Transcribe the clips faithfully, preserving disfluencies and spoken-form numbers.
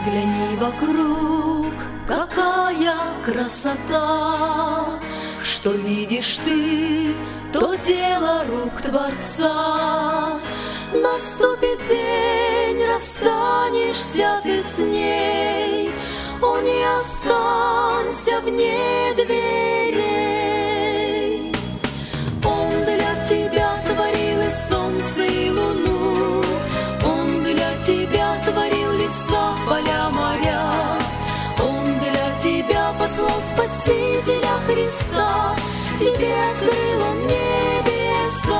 Взгляни вокруг, какая красота! Что видишь ты, то дело рук Творца. Наступит день, расстанешься ты с ней, о, не останься вне дверей. Он для тебя творил и солнце, и луну, Он для тебя творил леса, поля, моря. Он для тебя послал Спасителя Христа, тебе открыл Он небеса.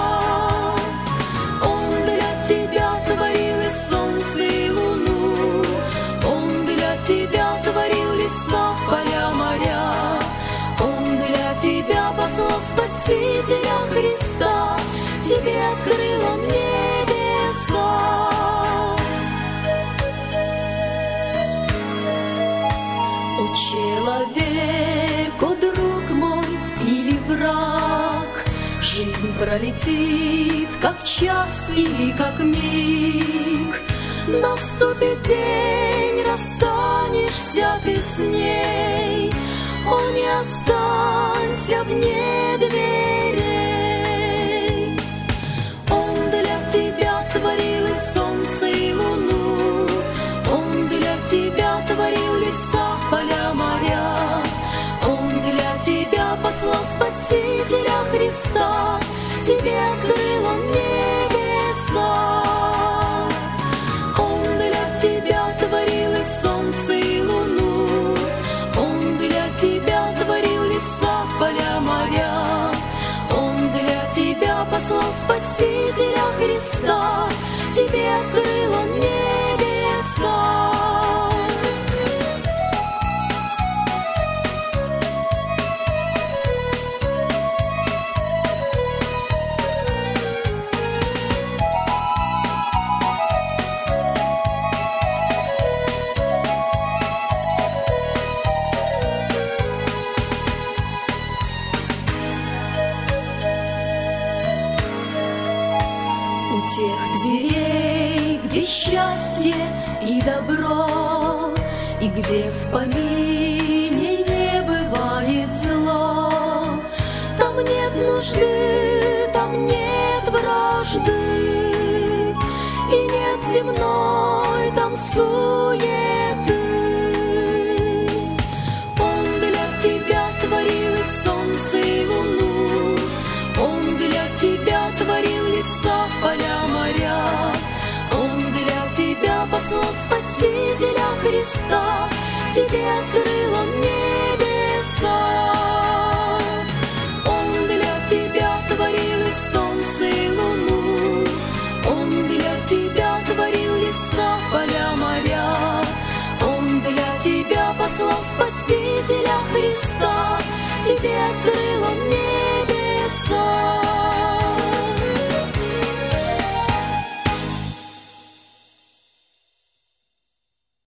Он для тебя творил и солнце, и луну, Он для тебя творил леса, поля, моря. Он для тебя послал Спасителя Христа, тебе открыл Он небеса. О, человек, о, друг мой или враг, жизнь пролетит, как час или как миг. Наступит день, расстанешься ты с ней, о, не останься вне дверей. Он для тебя творил и солнце, и луну, Он для тебя творил леса, поля, моря. Он для тебя послал Спасителя Христа, тебе открыл Он небеса. Он для тебя творил и солнце, и луну, Он для тебя творил леса, поля, моря. Он для тебя послал Спасителя Христа, тебе открыл Он небеса. Тех дверей, где счастье и добро, и где в помине не бывает зло, там нет нужды, там нет вражды, и нет земной там суеты. Он для тебя творил и солнце, и луну, Он для тебя творил леса, поля, моря. Он для тебя послал Спасителя Христа, тебе открыл Он небеса. Он для тебя творил и солнце, и луну, Он для тебя творил леса, поля, моря. Он для тебя послал Спасителя Христа, тебе открыл